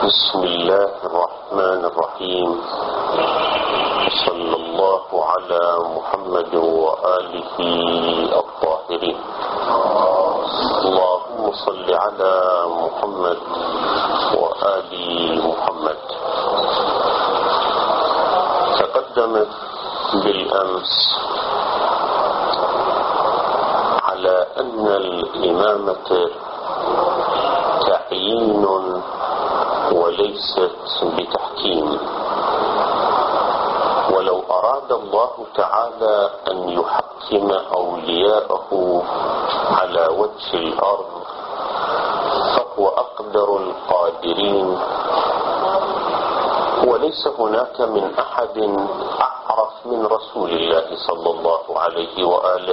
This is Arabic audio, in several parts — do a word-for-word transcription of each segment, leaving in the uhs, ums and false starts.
بسم الله الرحمن الرحيم. صلى الله على محمد وآله الطاهرين. اللهم صل على محمد وآل محمد. تقدم بالأمس على أن الإمامة تعيين وليست بتحكيم، ولو أراد الله تعالى أن يحكم أولياءه على وجه الأرض فهو أقدر القادرين، وليس هناك من أحد أعرف من رسول الله صلى الله عليه وآله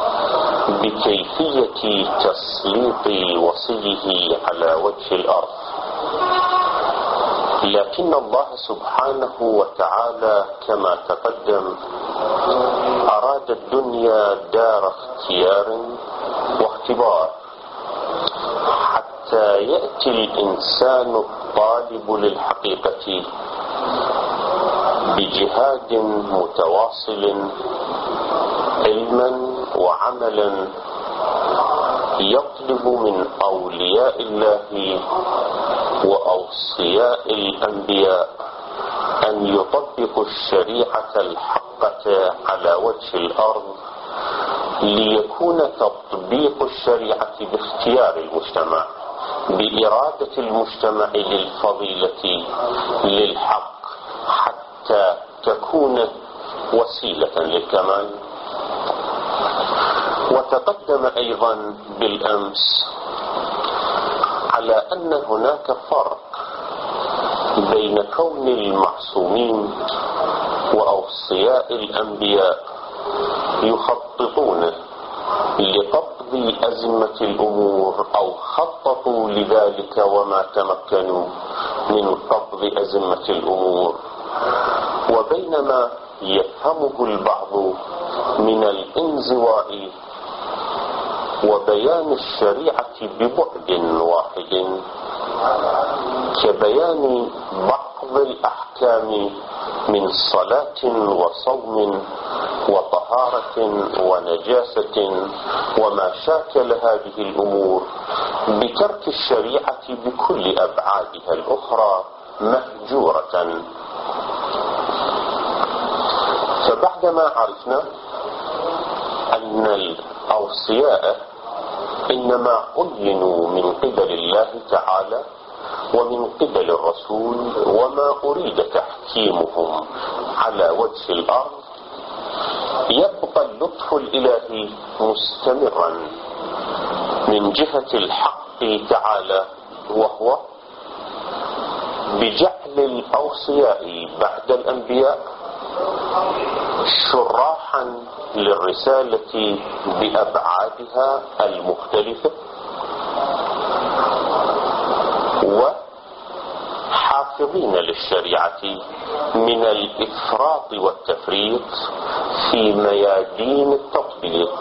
بكيفية تسليط وصيه على وجه الأرض. لكن الله سبحانه وتعالى كما تقدم أراد الدنيا دار اختيار واختبار، حتى يأتي الإنسان الطالب للحقيقة بجهاد متواصل علما وعملا يطلب من أولياء الله وأوصياء الأنبياء أن يطبقوا الشريعة الحقة على وجه الأرض، ليكون تطبيق الشريعة باختيار المجتمع، بإرادة المجتمع للفضيلة للحق، حتى تكون وسيلة للكمال. وتقدم أيضا بالأمس على أن هناك فرق بين كون المعصومين وأوصياء الأنبياء يخططون لقبض أزمة الأمور أو خططوا لذلك وما تمكنوا من قبض أزمة الأمور، وبينما يفهمه البعض من الانزواء وبيان الشريعة ببعد واحد، كبيان بعض الأحكام من صلاة وصوم وطهارة ونجاسة وما شاكل هذه الأمور، بترك الشريعة بكل أبعادها الأخرى مهجورة. فبعدما عرفنا أن الأوصياء إنما عينوا من قبل الله تعالى ومن قبل الرسول، وما أريد تحكيمهم على وجه الأرض، يبقى اللطف الإلهي مستمرا من جهة الحق تعالى، وهو بجعل الأوصياء بعد الأنبياء شراحا للرسالة بأبعادها المختلفة، وحافظين للشريعة من الإفراط والتفريط في ميادين التطبيق.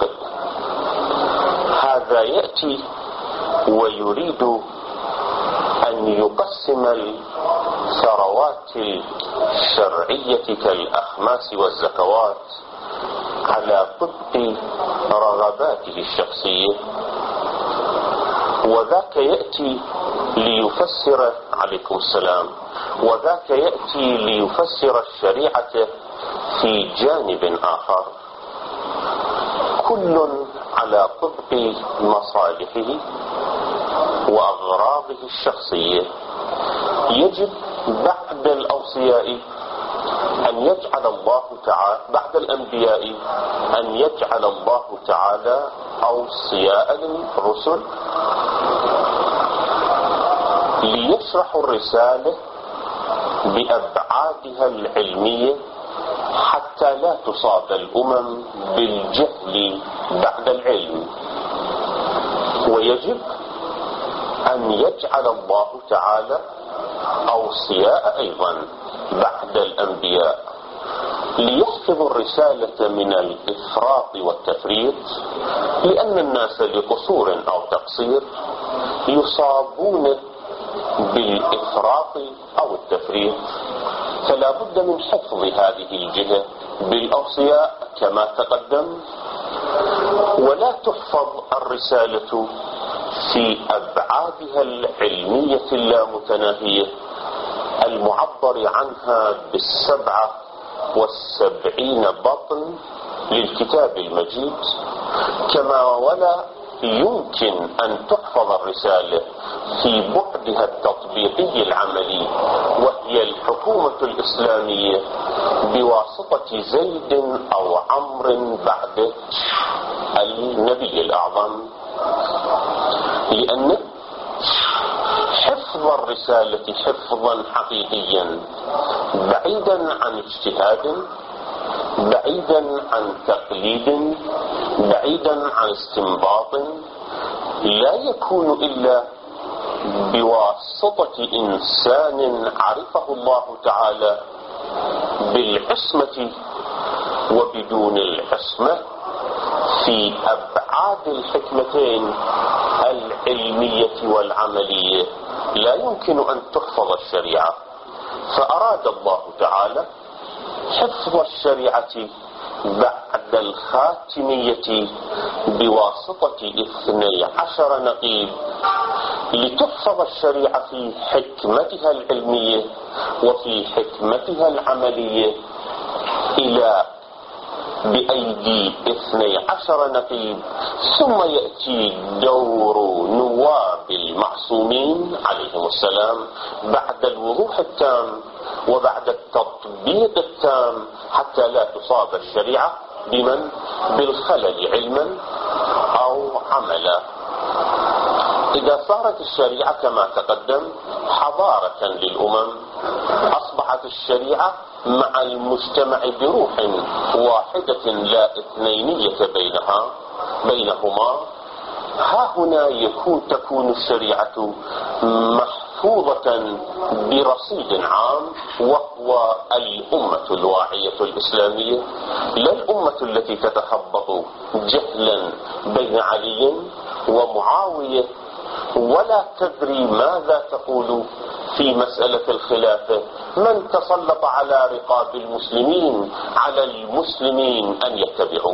هذا يأتي ويريد أن يقسم الثروات الشرعية كالأخماس والزكوات على طبق رغباته الشخصية، وذاك يأتي ليفسر عليكم السلام وذاك يأتي ليفسر الشريعة في جانب آخر، كل على طبق مصالحه وأغراضه الشخصية. يجب بعد الأوصياء أن يجعل الله تعالى بعد الأنبياء أن يجعل الله تعالى أوصياء للرسل ليشرحوا الرسالة بأبعادها العلمية، حتى لا تصاب الأمم بالجهل بعد العلم. ويجب أن يجعل الله تعالى أوصياء أيضا بعد الأنبياء ليحفظوا الرسالة من الإفراط والتفريط، لأن الناس لقصور أو تقصير يصابون بالإفراط أو التفريط، فلا بد من حفظ هذه الجهة بالأوصياء كما تقدم. ولا تحفظ الرسالة في أبعادها العلمية اللامتناهية المعبر عنها بالسبعة والسبعين بطن للكتاب المجيد، كما ولا يمكن أن تحفظ الرسالة في بعدها التطبيقي العملي، وهي الحكومة الإسلامية بواسطة زيد أو عمرو بعد النبي الأعظم، لأن حفظ الرسالة حفظا حقيقيا بعيدا عن اجتهاد، بعيدا عن تقليد، بعيدا عن استنباط، لا يكون إلا بواسطة إنسان عرفه الله تعالى بالعصمة، وبدون العصمة في أبعاد الحكمتين العلمية والعملية لا يمكن أن تحفظ الشريعة. فأراد الله تعالى حفظ الشريعة بعد الخاتمية بواسطة اثني عشر نقيب، لتحفظ الشريعة في حكمتها العلمية وفي حكمتها العملية إلى بأيدي اثني عشر نقيب، ثم يأتي دور نواب المعصومين عليهم السلام بعد الوضوح التام وبعد التطبيق التام، حتى لا تصاب الشريعة بمن بالخلل علما أو عملا. إذا صارت الشريعة كما تقدم حضارة للأمم، أصبحت الشريعة مع المجتمع بروح واحدة لا اثنينية بينها بينهما، ها هنا يكون تكون الشريعة محفوظة برصيد عام، وهو الأمة الواعية الإسلامية، لا الأمة التي تتخبط جهلا بين علي ومعاوية ولا تدري ماذا تقول في مسألة الخلافة. من تسلط على رقاب المسلمين على المسلمين أن يتبعوه،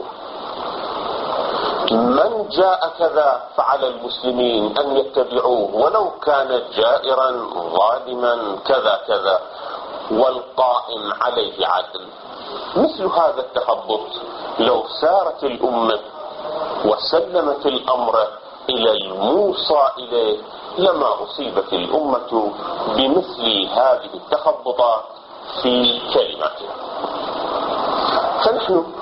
من جاء كذا فعلى المسلمين أن يتبعوه ولو كان جائرا ظالما كذا كذا، والقائم عليه عدل. مثل هذا التخبط لو سارت الأمة وسلمت الأمر إلى الموصى إليه لما أصيبت الأمة بمثل هذه التخبطات في كلماتها. فنحن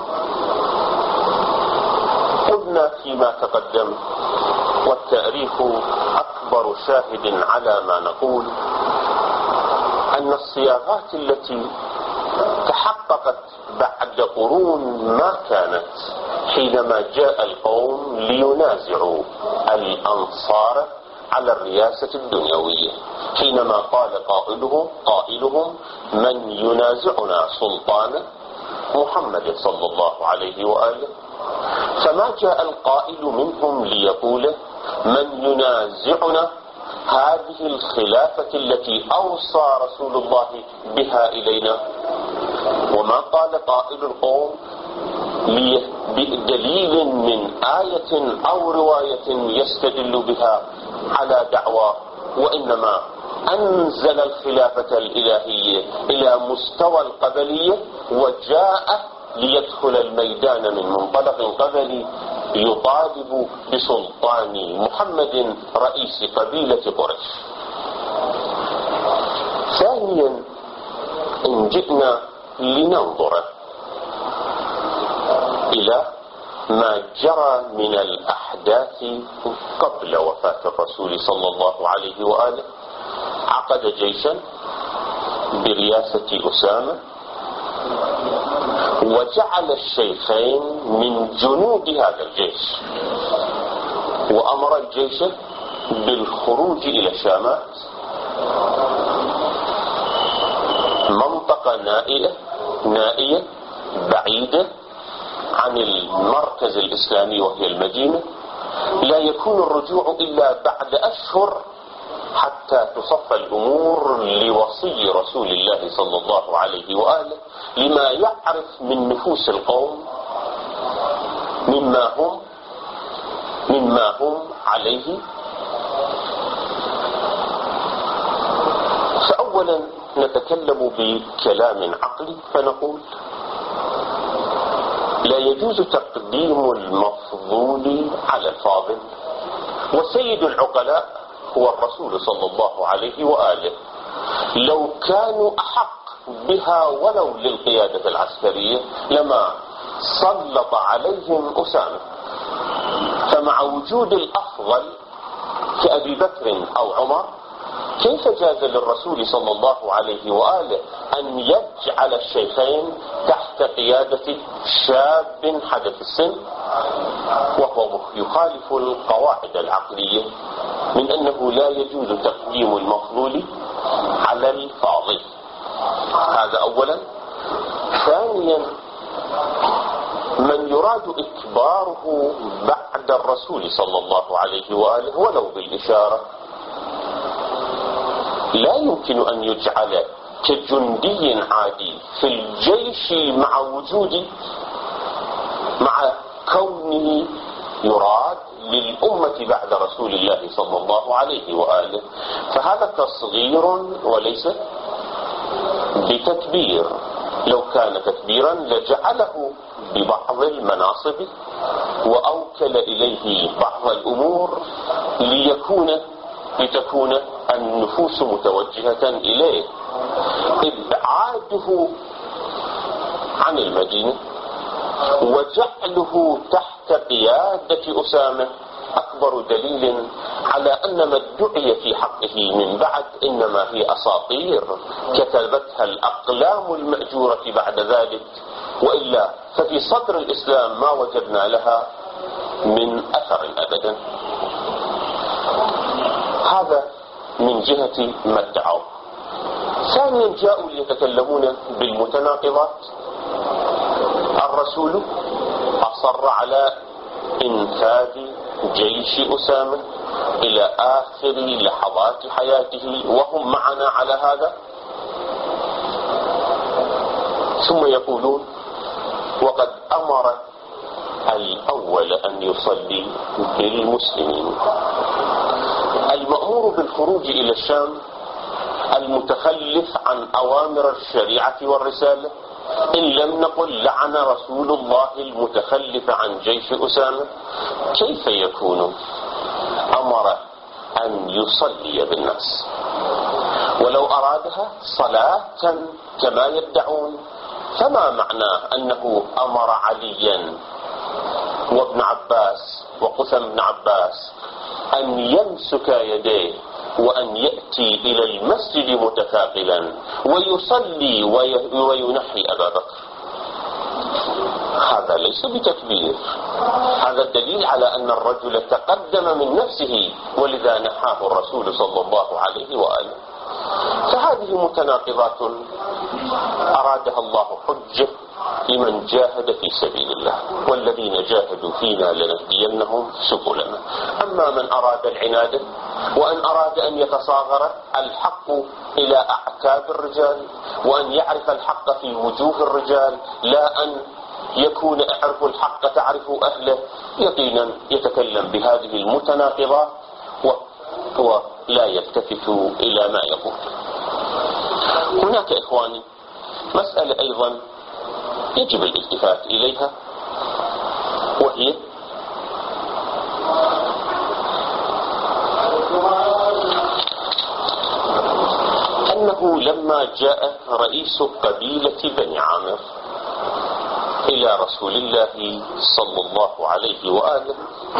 قلنا فيما تقدم، والتاريخ أكبر شاهد على ما نقول، أن الصياغات التي تحققت بعد قرون ما كانت حينما جاء القوم لينازعوا الأنصار على الرياسة الدنيوية، حينما قال قائلهم قائلهم من ينازعنا سلطان محمد صلى الله عليه وآله، فما جاء القائل منهم ليقول من ينازعنا هذه الخلافة التي أوصى رسول الله بها إلينا، وما قال قائل القوم بدليل من آية أو رواية يستدل بها على دعوى، وإنما أنزل الخلافة الإلهية إلى مستوى القبلية وجاء ليدخل الميدان من منطلق قبلي يطالب بسلطان محمد رئيس قبيلة قريش. ثانيا، إن جئنا لننظر إلى ما جرى من الأحداث قبل وفاة الرسول صلى الله عليه وآله، عقد جيشا برياسة أسامة وجعل الشيخين من جنود هذا الجيش، وأمر الجيش بالخروج إلى شامات، منطقة نائية نائية بعيدة عن المركز الإسلامي وهي المدينة، لا يكون الرجوع إلا بعد أشهر حتى تصف الأمور لوصي رسول الله صلى الله عليه وآله لما يعرف من نفوس القوم مما هم مما هم عليه. فأولا نتكلم بكلام عقلي فنقول لا يجوز تقديم المفضول على الفاضل، وسيد العقلاء هو الرسول صلى الله عليه وآله. لو كانوا أحق بها ولو للقيادة العسكرية لما سلط عليهم أسامة، فمع وجود الأفضل كأبي بكر أو عمر كيف جاز للرسول صلى الله عليه وآله أن يجعل الشيخين تحت قيادة شاب حدث السن، وهو يخالف القواعد العقلية من أنه لا يجوز تقديم المفضول على الفاضل. هذا أولا. ثانيا، من يراد إكباره بعد الرسول صلى الله عليه وآله ولو بالإشارة لا يمكن أن يجعل كجندي عادي في الجيش مع وجود مع كونه يراد للأمة بعد رسول الله صلى الله عليه وآله. فهذا تصغير وليس بتكبير. لو كان تكبيرا لجعله ببعض المناصب وأوكل إليه بعض الأمور ليكون لتكون النفوس متوجهة إليه. إبعاده عن المدينة وجعله تحت قيادة أسامة أكبر دليل على أن ما ادعي في حقه من بعد إنما هي أساطير كتبتها الأقلام المأجورة بعد ذلك، وإلا ففي صدر الإسلام ما وجدنا لها من أثر أبدا. هذا من جهة ما ادعوا. ثانيا، جاءوا ليتكلمون بالمتناقضات. الرسول أصر على إنفاذ جيش أسامة إلى آخر لحظات حياته وهم معنا على هذا، ثم يقولون وقد أمر الأول أن يصلي بالمسلمين. المأمور بالخروج إلى الشام المتخلف عن أوامر الشريعة والرسالة، إن لم نقل لعن رسول الله المتخلف عن جيش أسامة، كيف يكون أمر أن يصلي بالناس؟ ولو أرادها صلاة كما يدعون فما معناه أنه أمر عليا وابن عباس وقثم بن عباس أن يمسك يديه وأن يأتي إلى المسجد متثاقلا ويصلي وينحي أبا بكر؟ هذا ليس بتكبير، هذا الدليل على أن الرجل تقدم من نفسه ولذا نحاه الرسول صلى الله عليه وآله. فهذه متناقضات أرادها الله حجة لمن جاهد في سبيل الله، والذين جاهدوا فينا لنهدينهم سبلنا. أما من أراد العناد وأن أراد أن يتصاغر الحق إلى أعتاب الرجال وأن يعرف الحق في وجوه الرجال لا أن يكون اعرف الحق تعرف أهله، يقينا يتكلم بهذه المتناقضات وهو لا يلتفت إلى ما يقول. هناك إخواني مسألة أيضا يجب الالتفات إليها، وهي أنه لما جاء رئيس قبيلة بني عامر إلى رسول الله صلى الله عليه وآله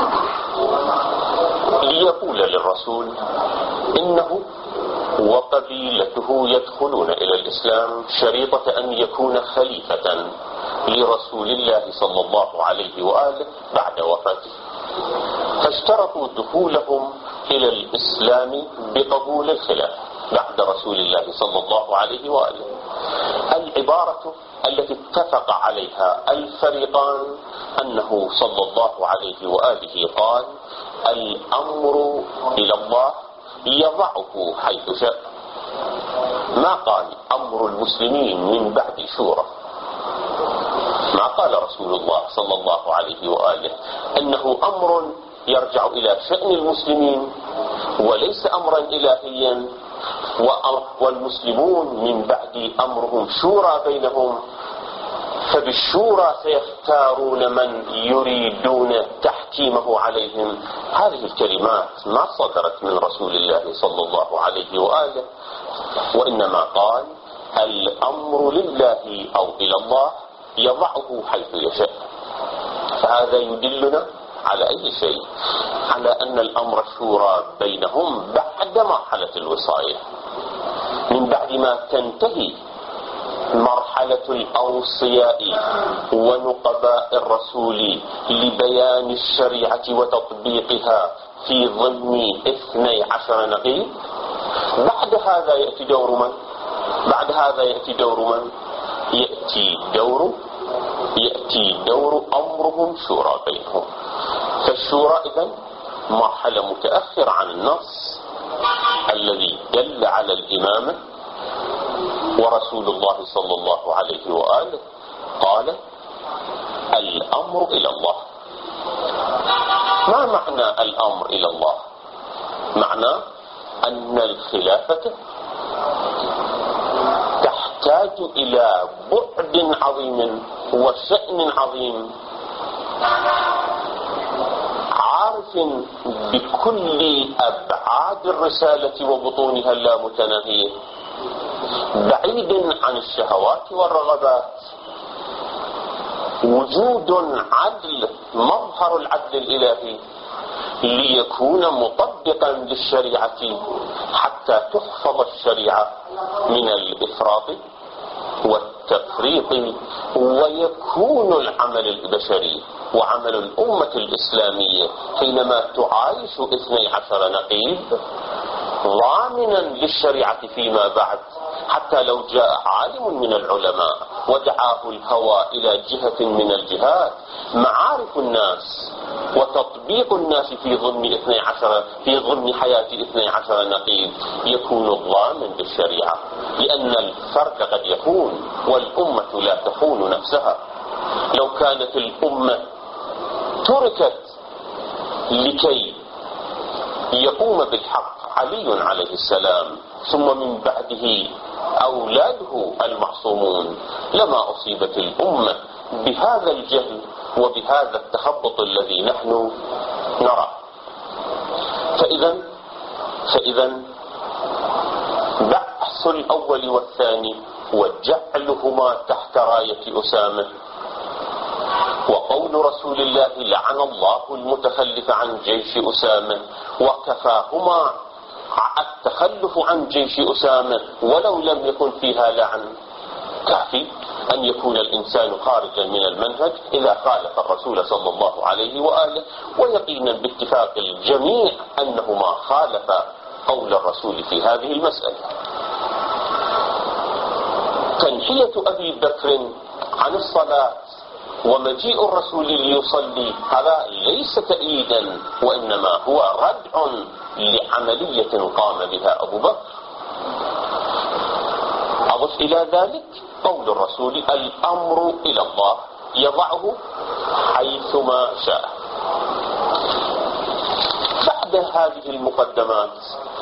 ليقول للرسول إنه وقبيلته يدخلون إلى الإسلام شريطة أن يكون خليفة لرسول الله صلى الله عليه وآله بعد وفاته، فاشترطوا دخولهم إلى الإسلام بقبول الخلافة بعد رسول الله صلى الله عليه وآله. العبارة التي اتفق عليها الفريقان أنه صلى الله عليه وآله قال: الأمر إلى الله يضعه حيث شاء. ما قال أمر المسلمين من بعد شورى، ما قال رسول الله صلى الله عليه وآله أنه أمر يرجع إلى شأن المسلمين وليس أمرا إلهيا، والمسلمون من بعد أمرهم شورى بينهم، فبالشورى سيختارون من يريدون تحكيمه عليهم. هذه الكلمات ما صدرت من رسول الله صلى الله عليه وآله، وإنما قال الأمر لله أو إلى الله يضعه حيث يشاء. فهذا يدلنا على أي شيء؟ على أن الأمر الشورى بينهم بعد مرحلة الوصاية، من بعد ما تنتهي مرحلة الأوصياء ونقباء الرسول لبيان الشريعة وتطبيقها في ضمن اثني عشر نقيب. بعد هذا يأتي دور من؟ بعد هذا يأتي دور من؟ يأتي دور يأتي دور أمرهم شورى بينهم. فالشورى إذن مرحلة متأخرة عن النص الذي دل على الإمامة، ورسول الله صلى الله عليه وآله قال الأمر إلى الله. ما معنى الأمر إلى الله؟ معنى أن الخلافة تحتاج إلى بعد عظيم وشأن عظيم، عارف بكل أبعاد الرسالة وبطونها اللامتناهية، بعيد عن الشهوات والرغبات، وجود عدل، مظهر العدل الإلهي، ليكون مطبقا للشريعة حتى تحفظ الشريعة من الإفراط والتفريط، ويكون العمل البشري وعمل الأمة الإسلامية حينما تعايش اثني عشر نقيب ضامنا للشريعة فيما بعد، حتى لو جاء عالم من العلماء ودعاه الهوى إلى جهة من الجهات، معارف الناس وتطبيق الناس في ضمن اثني عشر في ضمن حياة اثني عشر نقيب يكون ضامن للشريعة، لأن الفرد قد يخون والأمة لا تخون نفسها. لو كانت الأمة تركت لكي يقوم بالحق علي عليه السلام ثم من بعده أولاده المعصومون لما أصيبت الأمة بهذا الجهل وبهذا التخبط الذي نحن نراه. فإذا فإذا بحث الأول والثاني وجعلهما تحت راية أسامة، وقول رسول الله لعن الله المتخلف عن جيش أسامة، وكفاهما التخلف عن جيش أسامة ولو لم يكن فيها لعن. كافي أن يكون الإنسان خارجا من المنهج إذا خالف الرسول صلى الله عليه وآله، ويقينا باتفاق الجميع أنهما خالف قول الرسول في هذه المسألة. تنحية أبي بكر عن الصلاة ومجيء الرسول ليصلي هذا ليس تأييدا، وإنما هو ردع لعملية قام بها أبو بكر. أضف إلى ذلك قول الرسول الأمر إلى الله يضعه حيثما شاء. بعد هذه المقدمات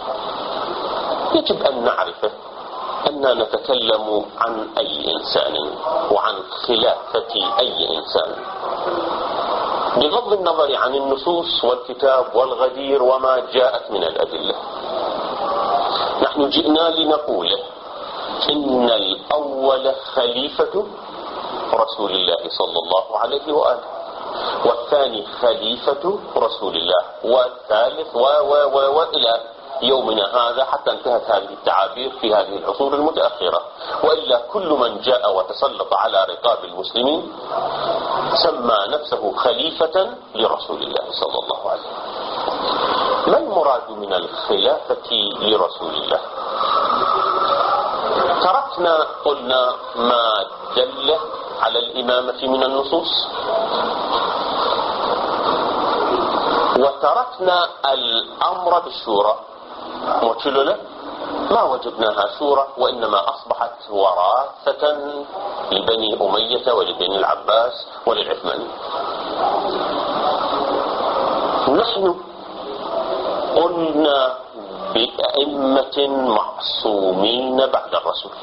يجب أن نعرف أننا نتكلم عن أي إنسان وعن خلافة أي إنسان، بغض النظر عن النصوص والكتاب والغدير وما جاءت من الأدلة. نحن جئنا لنقول إن الأول خليفة رسول الله صلى الله عليه وآله، والثاني خليفة رسول الله، والثالث و و و وإلى يومنا هذا حتى انتهت هذه التعابير في هذه العصور المتأخرة. وإلا كل من جاء وتسلط على رقاب المسلمين سمى نفسه خليفة لرسول الله صلى الله عليه وسلم. ما المراد من الخلافة لرسول الله؟ تركنا قلنا ما دل على الإمامة من النصوص، وتركنا الأمر بالشورى، موتشلو له ما وجدناها شورى، وإنما أصبحت وراثة لبني أمية ولبني العباس وللعثماني. نحن قلنا بأئمة معصومين بعد الرسول،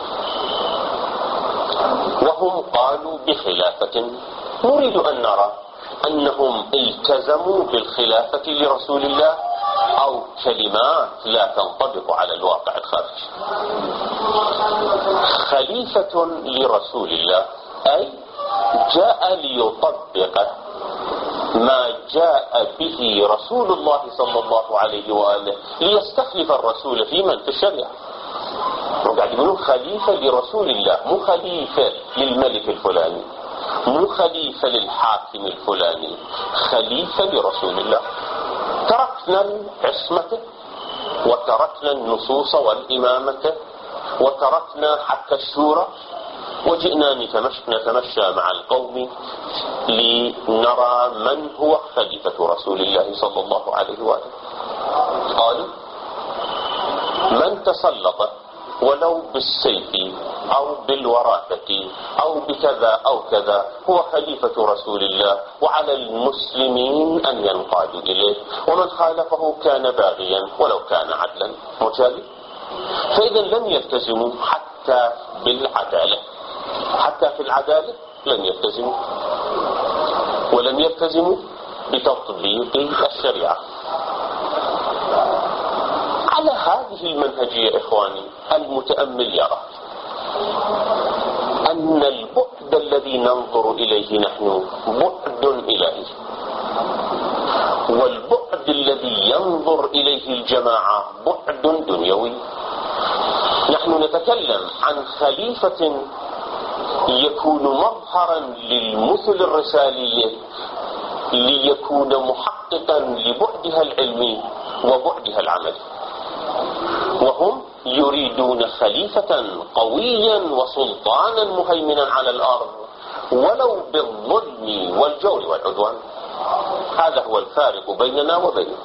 وهم قالوا بخلافة. نريد أن نرى أنهم التزموا بالخلافة لرسول الله أو كلمات لا تنطبق على الواقع الخارجي. خليفة لرسول الله أي جاء ليطبق ما جاء به رسول الله صلى الله عليه وآله، ليستخلف الرسول في من؟ في الشريعة. وقاعد يقولون خليفة لرسول الله، مو خليفة للملك الفلاني، مو خليفة للحاكم الفلاني، خليفة لرسول الله. تركنا العصمة وتركنا النصوص والإمامة وتركنا حتى الشورى، وجئنا نتمشى مع القوم لنرى من هو خليفة رسول الله صلى الله عليه وآله. قالوا من تسلط ولو بالسيف أو بالوراثة أو بكذا أو كذا هو خليفة رسول الله، وعلى المسلمين أن ينقادوا إليه، ومن خالفه كان باغيا ولو كان عدلا مجالي. فإذا لم يلتزموا حتى بالعدالة، حتى في العدالة لم يلتزموا، ولم يلتزموا بتطبيق الشريعة. على هذه المنهجية إخواني المتأمل يرى أن البعد الذي ننظر إليه نحن بعد إلهي، والبعد الذي ينظر إليه الجماعة بعد دنيوي. نحن نتكلم عن خليفة يكون مظهرا للمثل الرسالية، ليكون محققا لبعدها العلمي وبعدها العملي، وهم يريدون خليفة قويا وسلطانا مهيمنا على الأرض ولو بالظلم والجور والعدوان. هذا هو الفارق بيننا وبينهم.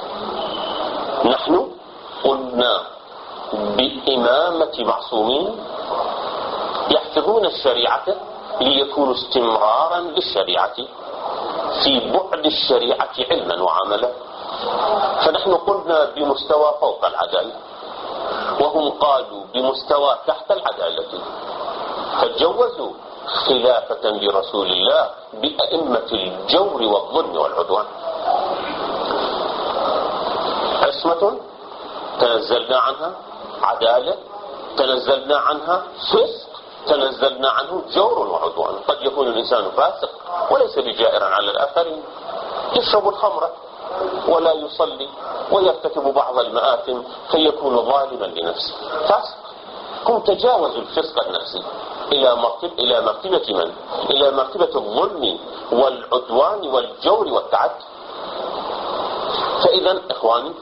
نحن قلنا بإمامة معصومين يحفظون الشريعة ليكونوا استمرارا للشريعة في بعد الشريعة علما وعملا، فنحن قلنا بمستوى فوق العدالة، وهم قالوا بمستوى تحت العدالة، فجوزوا خلافة لرسول الله بأئمة الجور والظلم والعدوان. عصمة تنزلنا عنها، عدالة تنزلنا عنها، فسق تنزلنا عنه، جور وعدوان. قد يكون الإنسان فاسق وليس بجائر على الآخرين، يشرب الخمر ولا يصلي ويرتكب بعض المآثم فيكون ظالما لنفسه، فاسق. هم تجاوزوا الفسق النفسي إلى مرتبة إلى مرتبة من؟ إلى مرتبة الظلم والعدوان والجور والتعدي. فإذا إخواني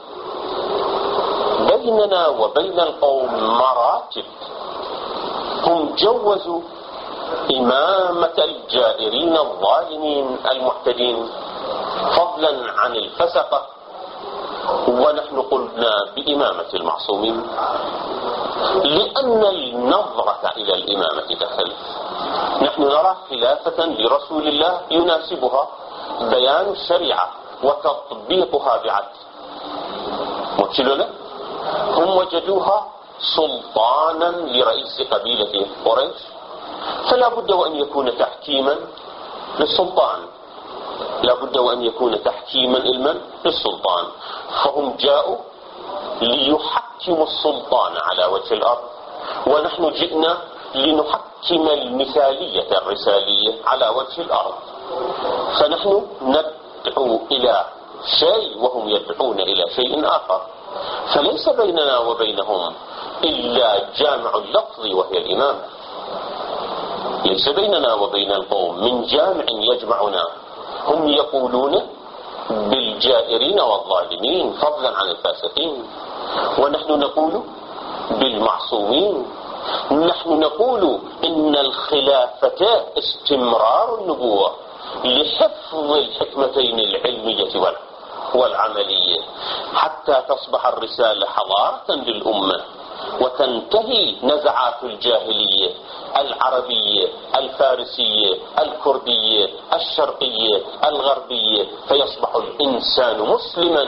بيننا وبين القوم مراتب. هم جوزوا إمامة الجائرين الظالمين المعتدين فضلا عن الفسقة، ونحن قلنا بإمامة المعصومين، لأن النظرة إلى الإمامة تختلف. نحن نرى خلافة لرسول الله يناسبها بيان الشريعة وتطبيقها بعدل. متشلنا هم وجدوها سلطانا لرئيس قبيلة قريش، فلا بد وأن يكون تحكيما للسلطان، لا بد وأن يكون تحكيما المن للسلطان. فهم جاءوا ليحكموا السلطان على وجه الأرض، ونحن جئنا لنحكم المثالية الرسالية على وجه الأرض. فنحن ندعو إلى شيء وهم يدعون إلى شيء آخر، فليس بيننا وبينهم إلا جامع اللفظ وهي الإمامة. ليس بيننا وبين القوم من جامع يجمعنا. هم يقولون بالجائرين والظالمين فضلا عن الفاسقين، ونحن نقول بالمعصومين. نحن نقول إن الخلافة استمرار النبوة لحفظ الحكمتين العلمية والعملية، حتى تصبح الرسالة حضارة للأمة وتنتهي نزعات الجاهلية العربية الفارسية الكردية الشرقية الغربية، فيصبح الإنسان مسلما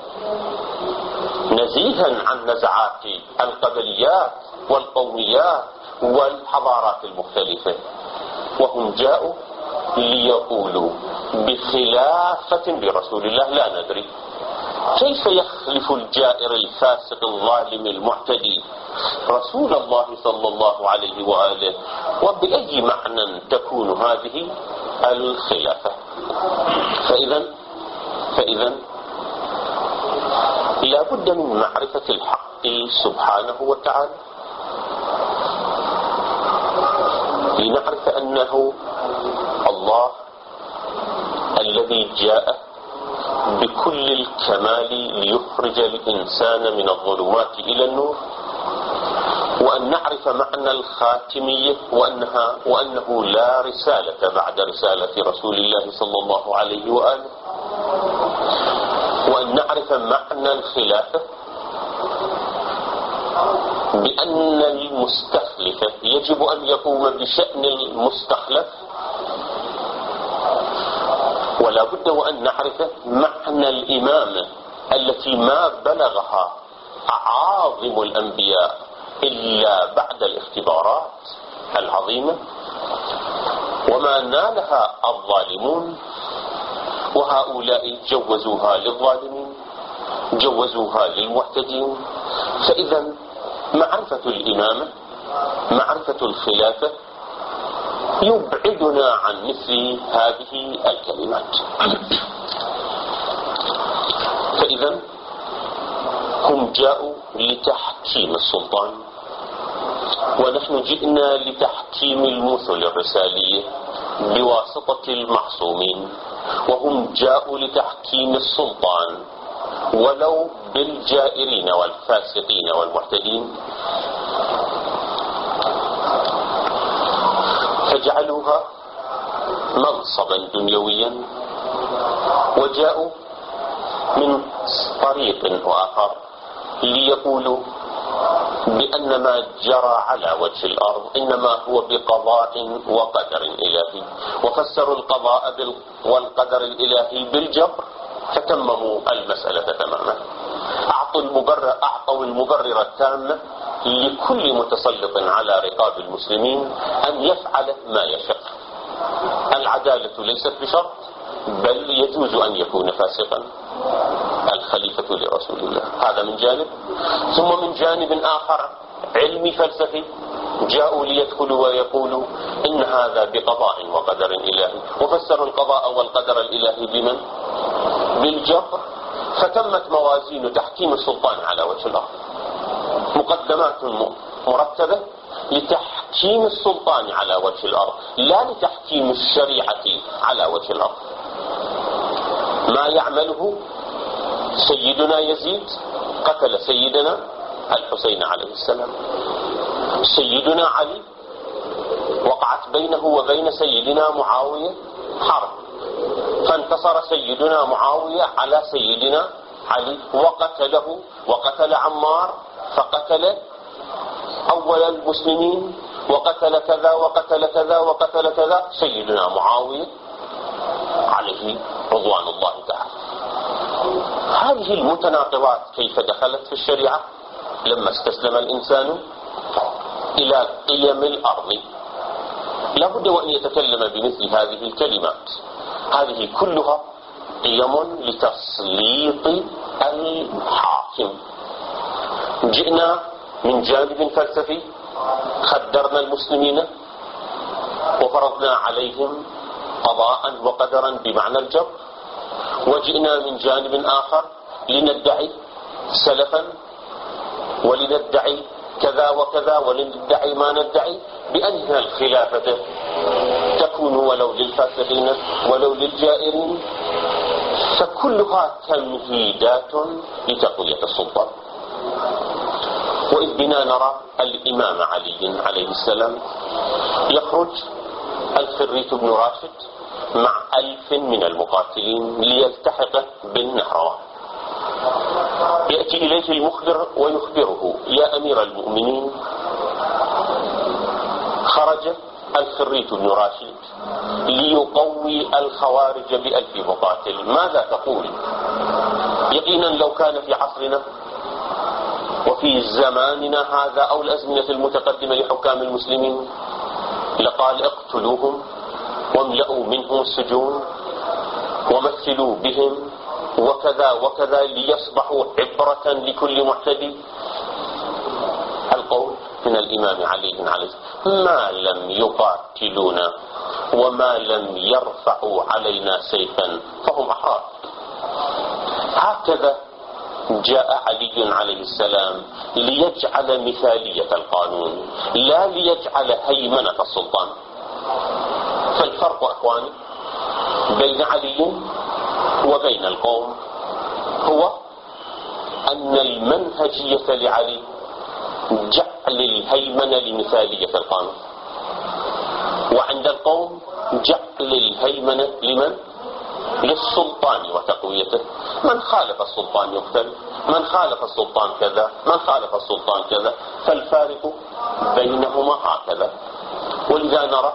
نزيها عن نزعات القبليات والقوميات والحضارات المختلفة. وهم جاءوا ليقولوا بخلافة برسول الله، لا ندري كيف يخلف الجائر الفاسق الظالم المعتدي رسول الله صلى الله عليه وآله، وبأي معنى تكون هذه الخلافة؟ فإذا فإذا لا بد من معرفة الحق سبحانه وتعالى لنعرف أنه الله الذي جاء بكل الكمال ليخرج الإنسان من الظلمات إلى النور، وأن نعرف معنى الخاتمية وأنها وأنه لا رسالة بعد رسالة رسول الله صلى الله عليه وآله، وأن نعرف معنى الخلافة بأن المستخلف يجب أن يقوم بشأن المستخلف، ولا بد وأن نعرف معنى الإمامة التي ما بلغها أعاظم الأنبياء إلا بعد الاختبارات العظيمة، وما نالها الظالمون، وهؤلاء جوزوها للظالمين جوزوها للمعتدين. فإذا معرفة الإمامة معرفة الخلافة يبعدنا عن مثل هذه الكلمات. فإذا هم جاءوا لتحكيم السلطان، ونحن جئنا لتحكيم المثل الرسالية بواسطة المعصومين، وهم جاءوا لتحكيم السلطان ولو بالجائرين والفاسقين والمعتدين، فجعلوها منصبا دنيويا، وجاءوا من طريق آخر ليقولوا بأن ما جرى على وجه الأرض إنما هو بقضاء وقدر إلهي، وفسروا القضاء والقدر الإلهي بالجبر، فتمموا المسألة تماما. أعطوا المبرر أعطوا المبرر التام لكل متسلط على رقاب المسلمين أن يفعل ما يشاء. العدالة ليست بشرط، بل يجوز أن يكون فاسقا الخليفة لرسول الله. هذا من جانب. ثم من جانب آخر علمي فلسفي جاءوا ليدخلوا ويقولوا إن هذا بقضاء وقدر إلهي، وفسروا القضاء والقدر الإلهي بمن؟ بالجبر، فتمت موازين تحكيم السلطان على وجه الأرض، مقدمات مرتبة لتحكيم السلطان على وجه الأرض، لا لتحكيم الشريعة على وجه الأرض. ما يعمله سيدنا يزيد قتل سيدنا الحسين عليه السلام، سيدنا علي وقعت بينه وبين سيدنا معاوية حرب، فانتصر سيدنا معاوية على سيدنا علي وقتله، وقتل عمار فقتل أول المسلمين، وقتل كذا وقتل كذا وقتل كذا سيدنا معاوية عليه رضوان الله تعالى. هذه المتناقضات كيف دخلت في الشريعة لما استسلم الإنسان إلى قيم الأرض؟ لا بد وأن يتكلم بمثل هذه الكلمات. هذه كلها قيم لتسليط الحاكم. جئنا من جانب فلسفي، خدرنا المسلمين وفرضنا عليهم قضاء وقدرا بمعنى الجبر، وجئنا من جانب آخر لندعي سلفا ولندعي كذا وكذا ولندعي ما ندعي بأن الخلافة تكون ولو للفاسقين ولو للجائرين، فكلها تمهيدات لتقوية السلطان. وإذ بنا نرى الإمام علي عليه السلام يخرج الخريت بن راشد مع ألف من المقاتلين ليلتحق بالنهروان. يأتي إليه المخبر ويخبره: يا أمير المؤمنين، خرج الخريت بن راشد ليقوي الخوارج بألف مقاتل، ماذا تقول؟ يقينا لو كان في عصرنا وفي زماننا هذا أو الأزمنة المتقدمة لحكام المسلمين لقال: اقتلوهم واملأوا منهم السجون ومثلوا بهم وكذا وكذا ليصبحوا عبرة لكل معتدي. القول من الإمام علي عليه ما لم يقاتلونا وما لم يرفعوا علينا سيفا فهم أحرار. هكذا جاء علي عليه السلام ليجعل مثالية القانون لا ليجعل هيمنة السلطان. فالفرق أخواني بين علي وبين القوم هو أن المنهجية لعلي جعل الهيمنة لمثالية القانون، وعند القوم جعل الهيمنة لمن؟ للسلطان وتقويته. من خالف السلطان يقتل، من خالف السلطان كذا، من خالف السلطان كذا. فالفارق بينهما هكذا. ولذا نرى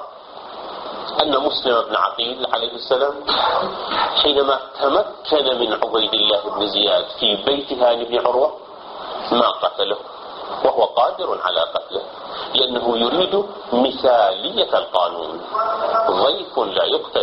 أن مسلم بن عقيل عليه السلام حينما تمكن من عبيد الله بن زياد في بيت هاني بن عروة ما قتله، وهو قادر على قتله، لأنه يريد مثالية القانون. ضيف لا يقتل،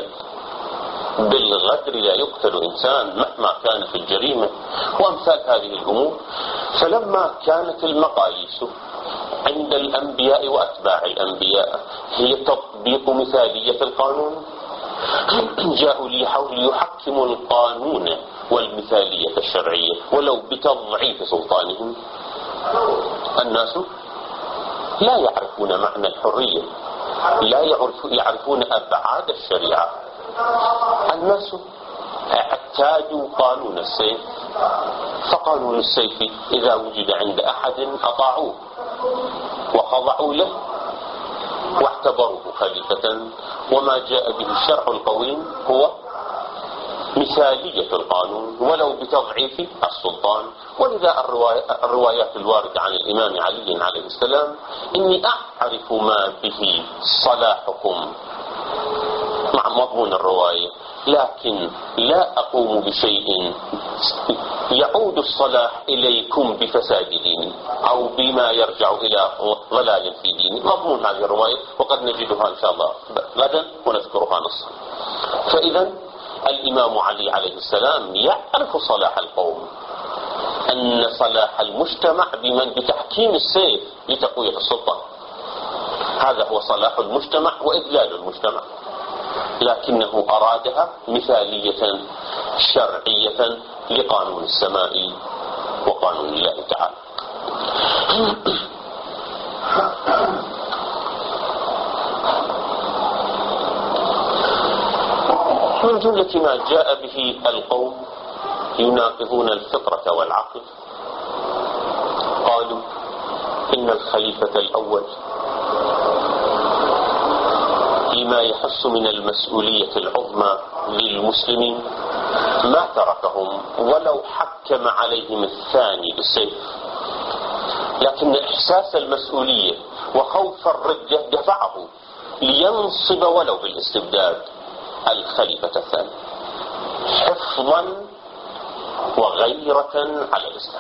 بالغدر لا يقتل إنسان مهما كان في الجريمة، وأمثال هذه الأمور. فلما كانت المقاييس عند الأنبياء وأتباع الأنبياء هي تطبيق مثالية القانون، جاءوا ليحكموا القانون والمثالية الشرعية ولو بتضعيف سلطانهم. الناس لا يعرفون معنى الحرية، لا يعرفون أبعاد الشريعة. الناس اعتادوا قانون السيف، فقانون السيف إذا وجد عند أحد أطاعوه وخضعوا له واعتبروه خليفة. وما جاء به الشرع القويم هو مثالية القانون ولو بتضعيف السلطان. ولذا الروايات الواردة عن الإمام علي عليه السلام: إني أعرف ما به صلاحكم، مع مضمون الرواية، لكن لا أقوم بشيء يعود الصلاح إليكم بفساد ديني أو بما يرجع إلى ضلال في ديني. مضمون هذه الرواية وقد نجدها إن شاء الله غدا ونذكرها نصا. فإذا الإمام علي عليه السلام يعرف صلاح القوم، أن صلاح المجتمع بمن بتحكيم السيف لتقوية السلطة، هذا هو صلاح المجتمع وإذلال المجتمع، لكنه أرادها مثالية شرعية لقانون السماء وقانون الله تعالى. من جملة ما جاء به القوم يناقضون الفطرة والعقل، قالوا إن الخليفة الأول لما يحس من المسؤولية العظمى للمسلمين ما تركهم ولو حكم عليهم الثاني بالسيف، لكن إحساس المسؤولية وخوف الردة دفعه لينصب ولو بالاستبداد الخليفة الثاني حفظا وغيرة على الإسلام.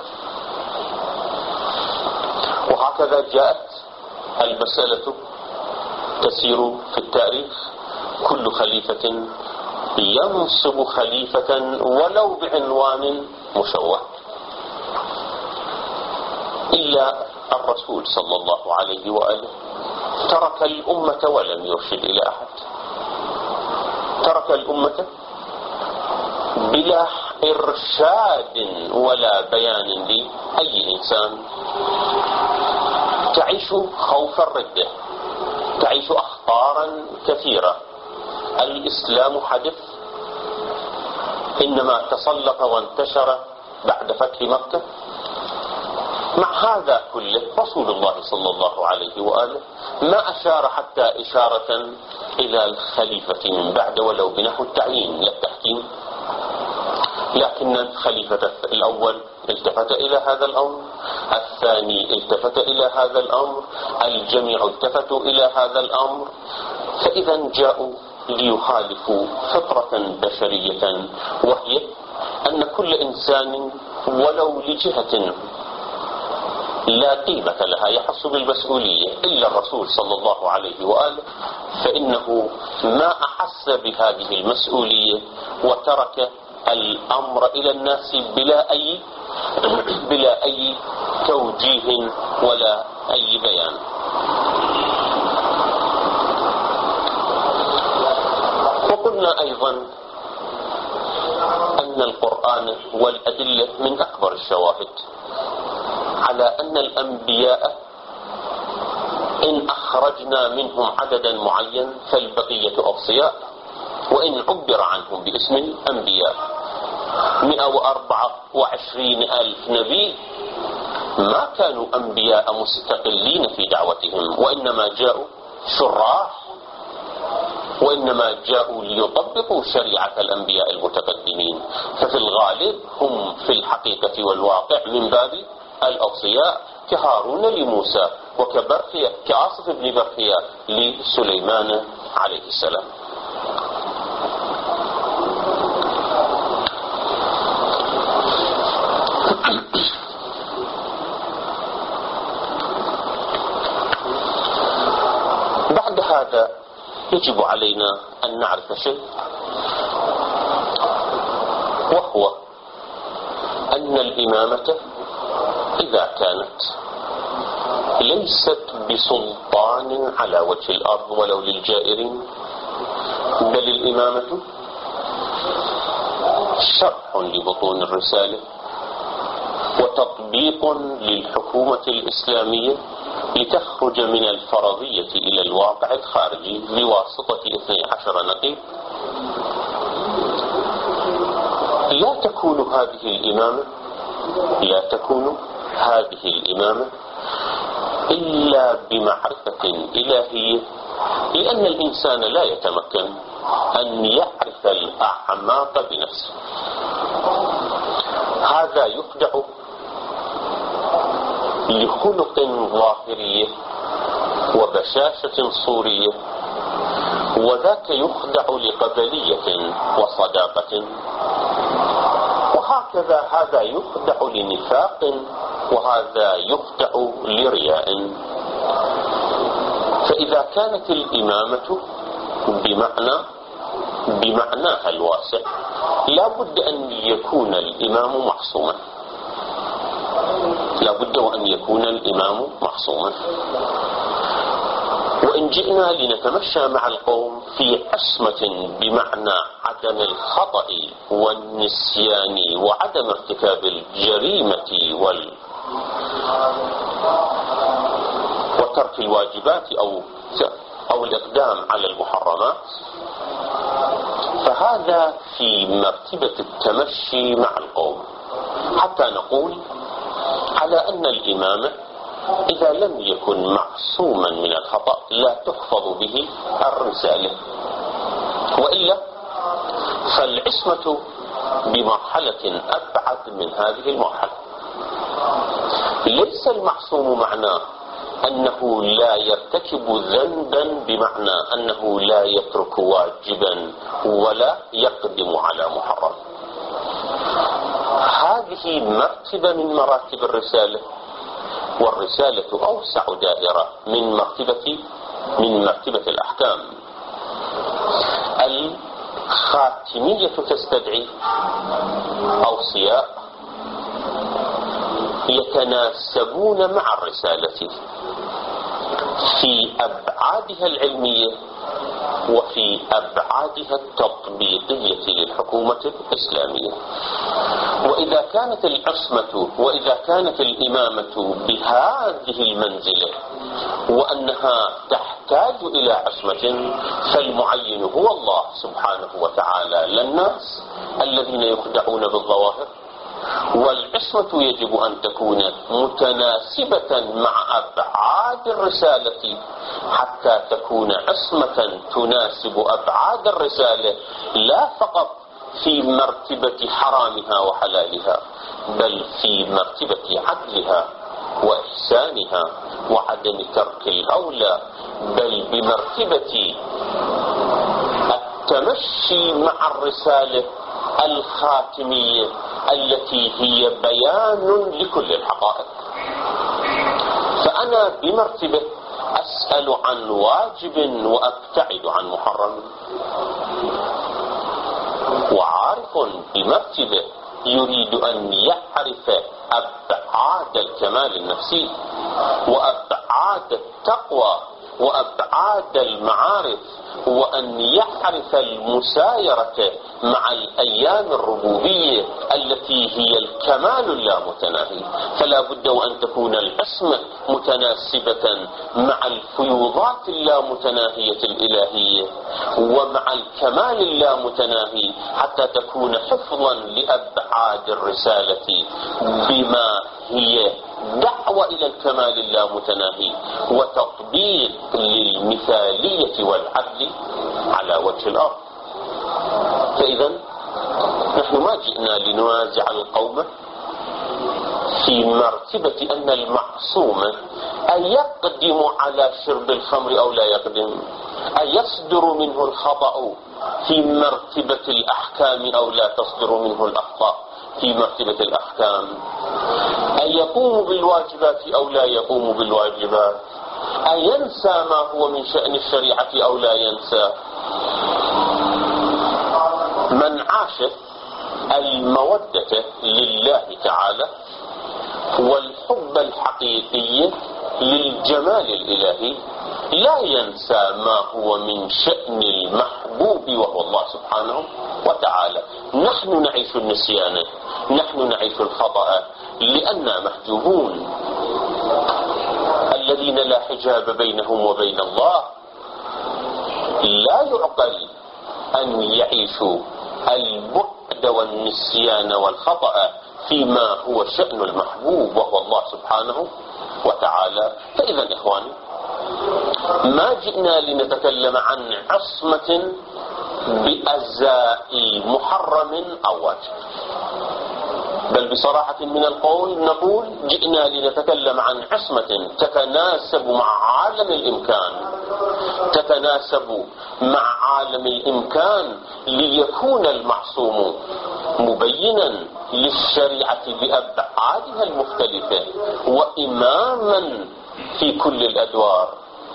وهكذا جاءت المسألة تسير في التاريخ، كل خليفة ينصب خليفة ولو بعنوان مشوه، إلا الرسول صلى الله عليه وآله ترك الأمة ولم يرشد إلى أحد، ترك الأمة بلا إرشاد ولا بيان لأي إنسان، تعيش خوف الردة، تعيش أخطارا كثيرة. الإسلام حدث إنما تسلط وانتشر بعد فتح مكة، مع هذا كله رسول الله صلى الله عليه وآله ما أشار حتى إشارة إلى الخليفة من بعد ولو بنحو التعيين لا التحكيم، لكن الخليفة الأول التفت إلى هذا الأمر، الثاني التفت إلى هذا الأمر، الجميع التفتوا إلى هذا الأمر. فإذا جاءوا ليخالفوا فطرة بشرية، وهي أن كل إنسان ولو لجهة لا قيمة لها يحس بالمسؤولية إلا الرسول صلى الله عليه وآله، فإنه ما أحس بهذه المسؤولية وترك الأمر إلى الناس بلا أي بلا أي توجيه ولا أي بيان. وقلنا أيضا أن القرآن والأدلة من أكبر الشواهد على أن الأنبياء إن أخرجنا منهم عددا معين فالبقية أوصياء، وإن عبر عنهم باسم الأنبياء مئة وأربعة وعشرين ألف نبي ما كانوا أنبياء مستقلين في دعوتهم، وإنما جاءوا شراح، وإنما جاءوا ليطبقوا شريعة الأنبياء المتقدمين. ففي الغالب هم في الحقيقة والواقع من باب الأوصياء، كهارون لموسى وكبرخيا كآصف بن برخيا لسليمان عليه السلام. بعد هذا يجب علينا أن نعرف شيء، وهو أن الإمامة إذا كانت ليست بسلطان على وجه الأرض ولو للجائرين، بل الإمامة شرح لبطون الرسالة وتطبيق للحكومة الإسلامية لتخرج من الفرضية إلى الواقع الخارجي بواسطة اثني عشر نقيب. لا تكون هذه الإمامة لا تكون هذه الإمامة إلا بمعرفة إلهية، لأن الإنسان لا يتمكن أن يعرف الأعماق بنفسه. هذا يخدع لخلق ظاهرية وبشاشة صورية، وذاك يخدع لقبلية وصداقة، وهكذا هذا يخدع لنفاق، وهذا يخدع لرياء. فإذا كانت الإمامة بمعنى بمعناها الواسع لا بد أن يكون الإمام معصوما، لا بد وأن يكون الإمام معصوما. وإن جئنا لنتمشى مع القوم في عصمة بمعنى عدم الخطأ والنسيان وعدم ارتكاب الجريمة وال وترك الواجبات أو أو الإقدام على المحرمات، فهذا في مرتبة التمشي مع القوم، حتى نقول على أن الإمامة إذا لم يكن معصوما من الخطأ لا تحفظ به الرسالة، وإلا فالعصمة بمرحلة أبعد من هذه المرحلة. ليس المعصوم معناه أنه لا يرتكب ذنبا بمعنى أنه لا يترك واجبا ولا يقدم على محرم. هذه مرتبة من مراتب الرسالة، والرسالة أوسع دائرة من مرتبة من مرتبة الأحكام. الخاتمية تستدعي أوصياء يتناسبون مع الرسالة في أبعادها العلمية وفي أبعادها التطبيقية للحكومة الإسلامية. وإذا كانت العصمة وإذا كانت الإمامة بهذه المنزلة وأنها تحتاج إلى عصمة، فالمعين هو الله سبحانه وتعالى، لا الناس الذين يخدعون بالظواهر والعصمة يجب أن تكون متناسبة مع أبعاد الرسالة حتى تكون عصمة تناسب أبعاد الرسالة، لا فقط في مرتبة حرامها وحلالها، بل في مرتبة عدلها وإحسانها وعدم ترك الأولى، بل بمرتبة التمشي مع الرسالة الخاتمية التي هي بيان لكل الحقائق. فأنا بمرتبة أسأل عن واجب وأبتعد عن محرم، وعارف بمرتبة يريد أن يعرف أبعاد الكمال النفسي وأبعاد التقوى وأبعاد المعارف، وأن يعرف المسايرة مع الأيام الربوبية التي هي الكمال اللامتناهي. فلا بد وأن تكون العصمة متناسبة مع الفيوضات اللامتناهية الإلهية ومع الكمال اللامتناهي حتى تكون حفظا لأبعاد الرسالة بما هي دعوة إلى الكمال اللامتناهي وتطبيق للمثالية والعدل على وجه الأرض. فإذا نحن ما جئنا لنوازع القوم في مرتبة أن المعصوم أيقدم على شرب الخمر أو لا يقدم، أيصدر منه الخطأ في مرتبة الأحكام أو لا تصدر منه الأخطاء في مرتبة الأحكام، أيقوم بالواجبات أو لا يقوم بالواجبات، أينسى ما هو من شأن الشريعة أو لا ينسى. من عاش المودة لله تعالى والحب الحقيقي للجمال الإلهي لا ينسى ما هو من شأن المحبوب وهو الله سبحانه وتعالى. نحن نعيش النسيان، نحن نعيش الخطأ لأننا محجوبون. الذين لا حجاب بينهم وبين الله لا يعقل أن يعيشوا البعد والنسيان والخطأ فيما هو شأن المحبوب وهو الله سبحانه وتعالى. فإذا إخواني، ما جئنا لنتكلم عن عصمة بأزاء محرم أو واجب، بل بصراحة من القول نقول جئنا لنتكلم عن عصمة تتناسب مع عالم الإمكان، تتناسب مع عالم الإمكان ليكون المعصوم مبينا للشريعة بأبعادها المختلفة وإماما في كل الأدوار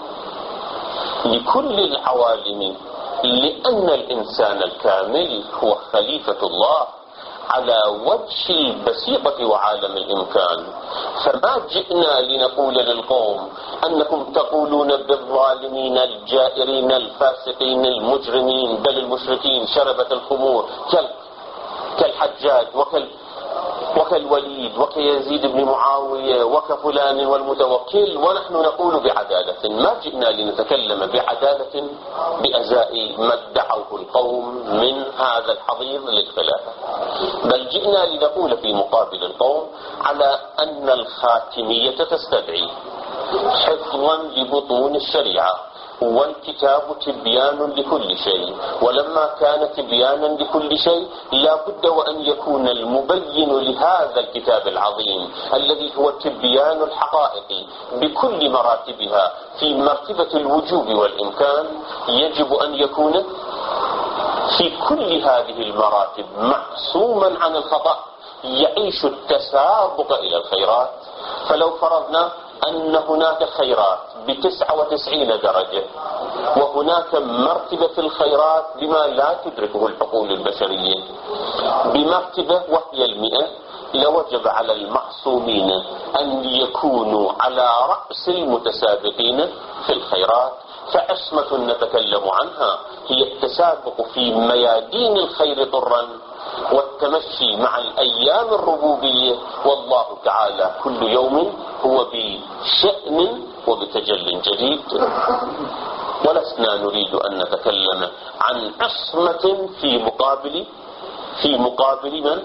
لكل العوالم، لأن الإنسان الكامل هو خليفة الله على وجه البسيطة وعالم الإمكان. فما جئنا لنقول للقوم أنكم تقولون بالظالمين الجائرين الفاسقين المجرمين بل المشركين شربة الخمور كالحجاج وكال وكالوليد وكيزيد بن معاوية وكفلان والمتوكل، ونحن نقول بعدالة. ما جئنا لنتكلم بعدالة بأزاء ما ادعوه القوم من هذا الحضيض للخلافة، بل جئنا لنقول في مقابل القوم على أن الخاتمية تستدعي حفظا لبطون الشريعة، والكتاب تبيان لكل شيء، ولما كان تبيانا لكل شيء لا بد وأن يكون المبين لهذا الكتاب العظيم الذي هو تبيان الحقائق بكل مراتبها في مرتبة الوجوب والإمكان، يجب أن يكون في كل هذه المراتب معصوما عن الخطأ، يعيش التسابق إلى الخيرات. فلو فرضنا أن هناك خيرات بتسعة وتسعين درجة وهناك مرتبة في الخيرات بما لا تدركه العقول البشرية بمرتبة وهي المئة، لوجب على المعصومين أن يكونوا على رأس المتسابقين في الخيرات. فعصمة نتكلم عنها هي التسابق في ميادين الخير طرا والتمشي مع الأيام الربوبية، والله تعالى كل يوم هو بشأن وبتجل جديد. ولسنا نريد أن نتكلم عن عصمة في مقابل في مقابل من؟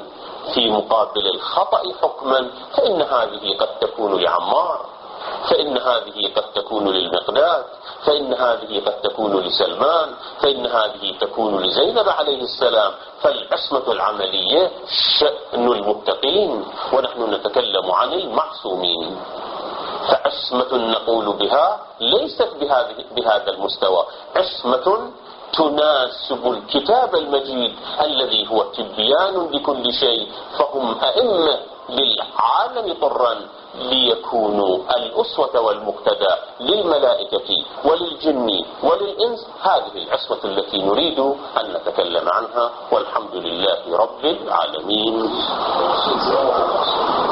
في مقابل الخطأ حكما فإن هذه قد تكون لعمار، فإن هذه قد تكون للمقداد، فإن هذه قد تكون لسلمان، فإن هذه تكون لزينب عليه السلام. فالعصمة العملية شأن المتقين، ونحن نتكلم عن المعصومين. فعصمة نقول بها ليست بهذه بهذا المستوى، عصمة تناسب الكتاب المجيد الذي هو تبيان لكل شيء، فهم أئمة للعالم طرا ليكونوا الأسوة والمقتدى للملائكة وللجن وللإنس. هذه العصمة التي نريد أن نتكلم عنها، والحمد لله رب العالمين.